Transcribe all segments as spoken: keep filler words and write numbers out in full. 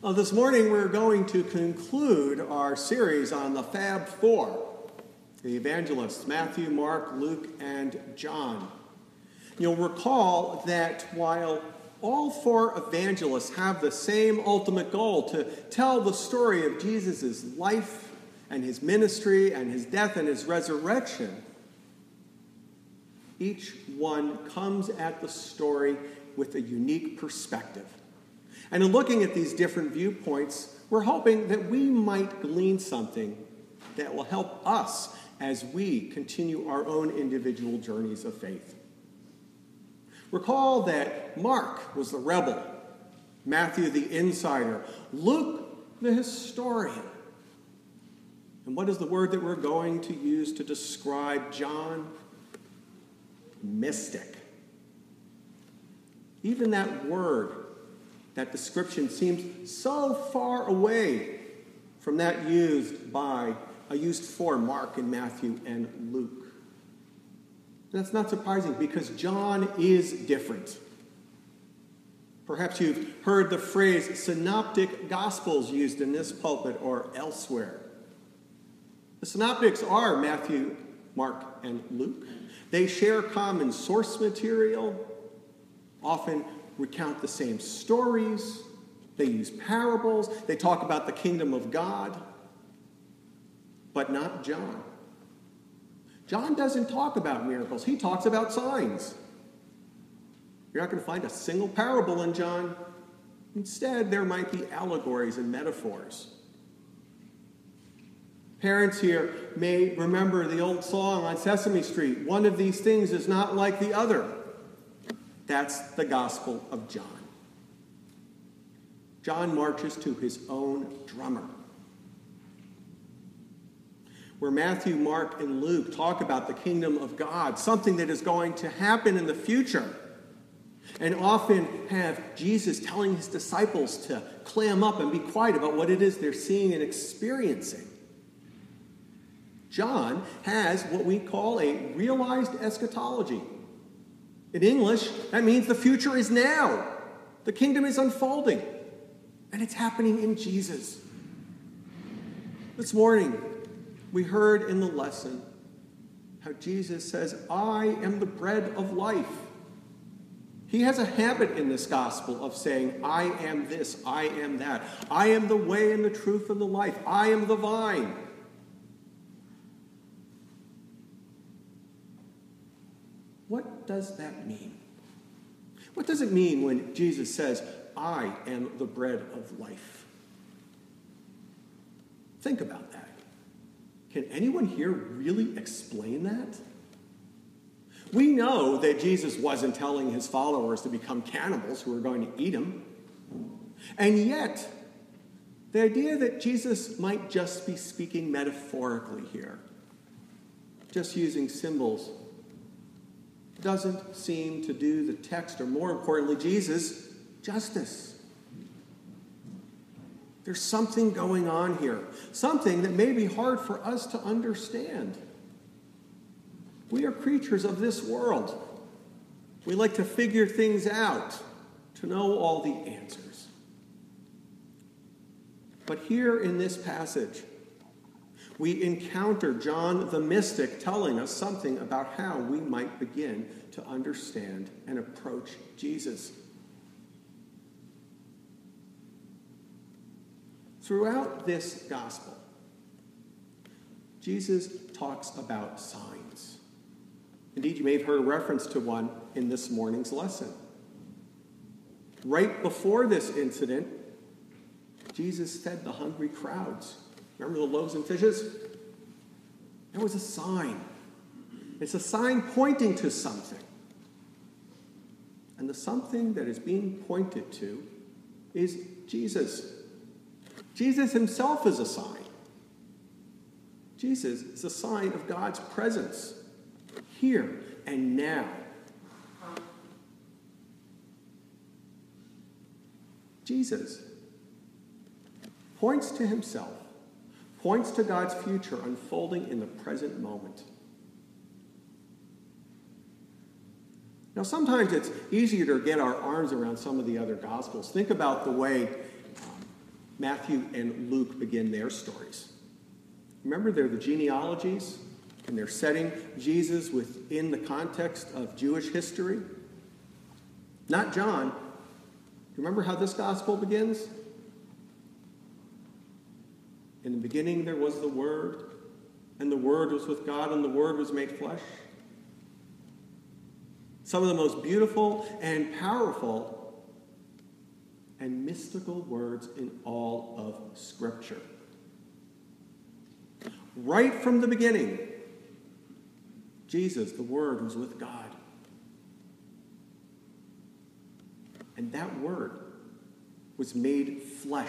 Well, this morning we're going to conclude our series on the Fab Four, the evangelists, Matthew, Mark, Luke, and John. You'll recall that while all four evangelists have the same ultimate goal to tell the story of Jesus' life and his ministry and his death and his resurrection, each one comes at the story with a unique perspective. And in looking at these different viewpoints, we're hoping that we might glean something that will help us as we continue our own individual journeys of faith. Recall that Mark was the rebel, Matthew the insider, Luke the historian. And what is the word that we're going to use to describe John? Mystic. Even that word, that description seems so far away from that used by, uh, used for Mark and Matthew and Luke. That's not surprising because John is different. Perhaps you've heard the phrase synoptic gospels used in this pulpit or elsewhere. The synoptics are Matthew, Mark, and Luke. They share common source material, often recount the same stories. They use parables. They talk about the kingdom of God, but not John. John doesn't talk about miracles. He talks about signs. You're not going to find a single parable in John. Instead, there might be allegories and metaphors. Parents here may remember the old song on Sesame Street, "One of these things is not like the other." That's the Gospel of John. John marches to his own drummer. Where Matthew, Mark, and Luke talk about the kingdom of God, something that is going to happen in the future, and often have Jesus telling his disciples to clam up and be quiet about what it is they're seeing and experiencing. John has what we call a realized eschatology. In English, that means the future is now. The kingdom is unfolding, and it's happening in Jesus. This morning, we heard in the lesson how Jesus says, "I am the bread of life." He has a habit in this gospel of saying, "I am this, I am that. I am the way and the truth and the life. I am the vine." What does that mean? What does it mean when Jesus says, "I am the bread of life"? Think about that. Can anyone here really explain that? We know that Jesus wasn't telling his followers to become cannibals who were going to eat him. And yet, the idea that Jesus might just be speaking metaphorically here, just using symbols, doesn't seem to do the text, or more importantly, Jesus, justice. There's something going on here, something that may be hard for us to understand. We are creatures of this world. We like to figure things out, to know all the answers. But here in this passage, we encounter John the mystic telling us something about how we might begin to understand and approach Jesus. Throughout this gospel, Jesus talks about signs. Indeed, you may have heard a reference to one in this morning's lesson. Right before this incident, Jesus fed the hungry crowds. Remember the loaves and fishes? There was a sign. It's a sign pointing to something. And the something that is being pointed to is Jesus. Jesus himself is a sign. Jesus is a sign of God's presence here and now. Jesus points to himself, points to God's future unfolding in the present moment. Now, sometimes it's easier to get our arms around some of the other Gospels. Think about the way um, Matthew and Luke begin their stories. Remember, they're the genealogies, and they're setting Jesus within the context of Jewish history. Not John. Remember how this gospel begins? In the beginning there was the Word, and the Word was with God, and the Word was made flesh. Some of the most beautiful and powerful and mystical words in all of Scripture. Right from the beginning, Jesus, the Word, was with God. And that Word was made flesh.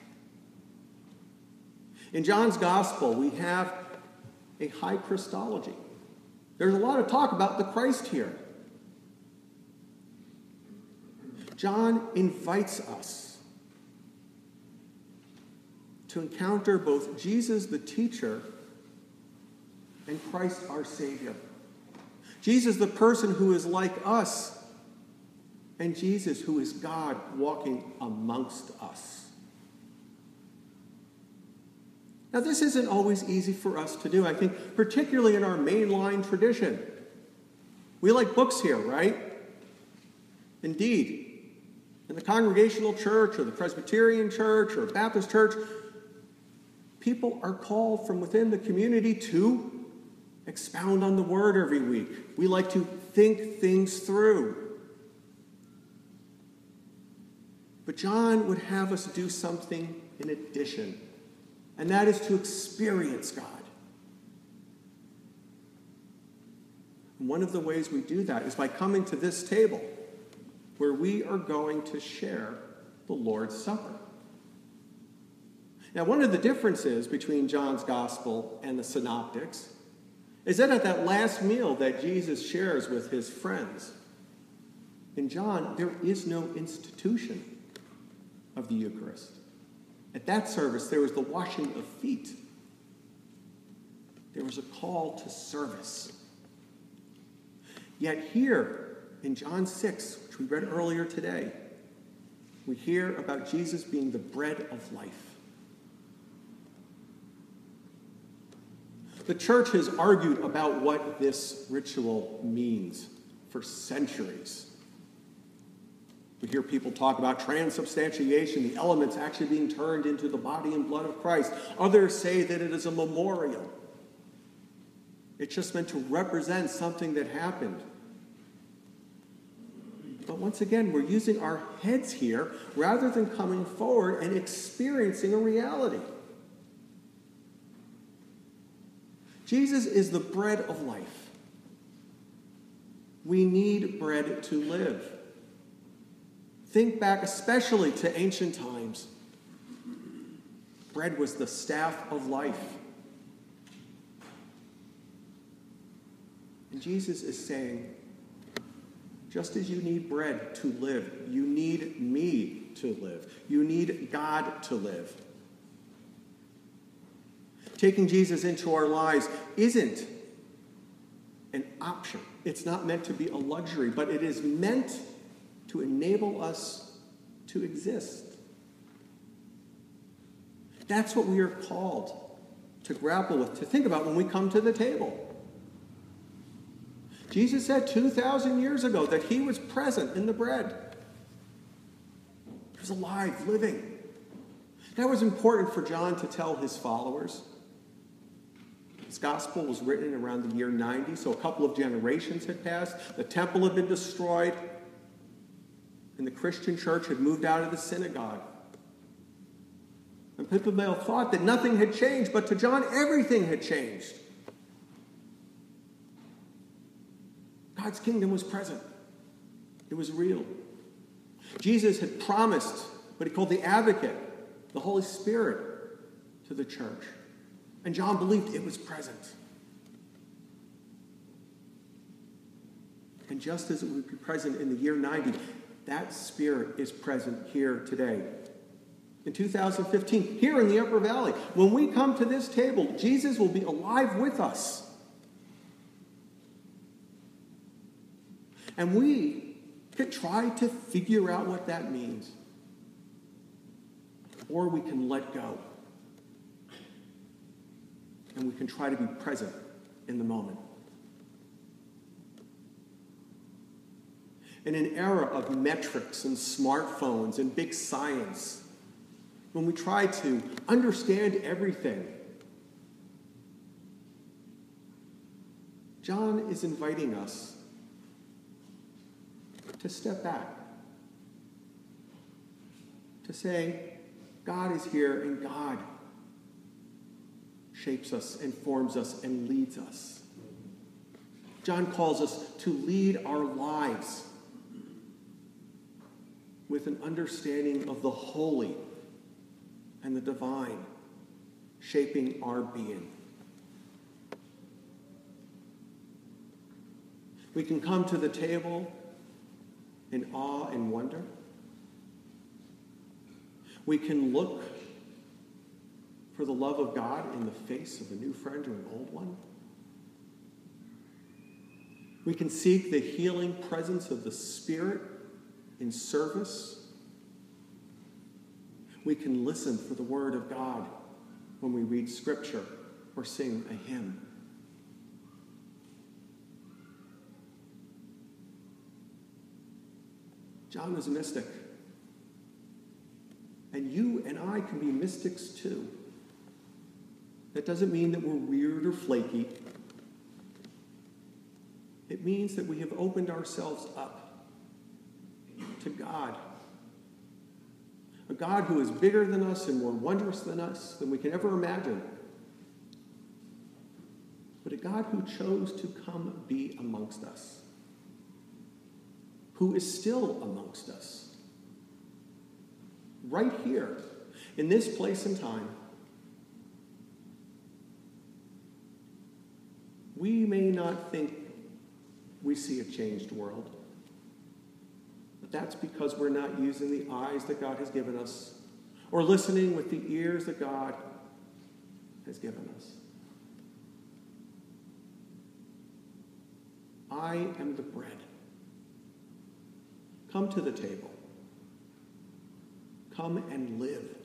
In John's Gospel, we have a high Christology. There's a lot of talk about the Christ here. John invites us to encounter both Jesus, the teacher, and Christ, our Savior. Jesus, the person who is like us, and Jesus, who is God walking amongst us. Now, this isn't always easy for us to do, I think, particularly in our mainline tradition. We like books here, right? Indeed. In the Congregational Church or the Presbyterian Church or Baptist Church, people are called from within the community to expound on the Word every week. We like to think things through. But John would have us do something in addition, and that is to experience God. And one of the ways we do that is by coming to this table, where we are going to share the Lord's Supper. Now, one of the differences between John's Gospel and the Synoptics is that at that last meal that Jesus shares with his friends, in John, there is no institution of the Eucharist. At that service, there was the washing of feet. There was a call to service. Yet here, in John six, which we read earlier today, we hear about Jesus being the bread of life. The church has argued about what this ritual means for centuries. We hear people talk about transubstantiation, the elements actually being turned into the body and blood of Christ. Others say that it is a memorial. It's just meant to represent something that happened. But once again, we're using our heads here rather than coming forward and experiencing a reality. Jesus is the bread of life. We need bread to live. Think back especially to ancient times. Bread was the staff of life. And Jesus is saying, just as you need bread to live, you need me to live. You need God to live. Taking Jesus into our lives isn't an option. It's not meant to be a luxury, but it is meant to enable us to exist. That's what we are called to grapple with, to think about when we come to the table. Jesus said two thousand years ago that he was present in the bread. He was alive, living. That was important for John to tell his followers. His gospel was written around the year ninety, so a couple of generations had passed. The temple had been destroyed, and the Christian church had moved out of the synagogue. And people may have thought that nothing had changed, but to John, everything had changed. God's kingdom was present. It was real. Jesus had promised what he called the advocate, the Holy Spirit, to the church. And John believed it was present. And just as it would be present in the year ninety, that Spirit is present here today. In two thousand fifteen, here in the Upper Valley, when we come to this table, Jesus will be alive with us. And we could try to figure out what that means. or we can let go. And we can try to be present in the moment. In an era of metrics and smartphones and big science, when we try to understand everything, John is inviting us to step back, to say, God is here and God shapes us and forms us and leads us. John calls us to lead our lives with an understanding of the holy and the divine shaping our being. We can come to the table in awe and wonder. We can look for the love of God in the face of a new friend or an old one. We can seek the healing presence of the Spirit in service. We can listen for the word of God when we read Scripture or sing a hymn. John is a mystic. And you and I can be mystics too. That doesn't mean that we're weird or flaky. It means that we have opened ourselves up to God. A God who is bigger than us and more wondrous than us than we can ever imagine. But a God who chose to come be amongst us. Who is still amongst us. Right here, in this place and time. We may not think we see a changed world. But that's because we're not using the eyes that God has given us or listening with the ears that God has given us. I am the bread. Come to the table. Come and live.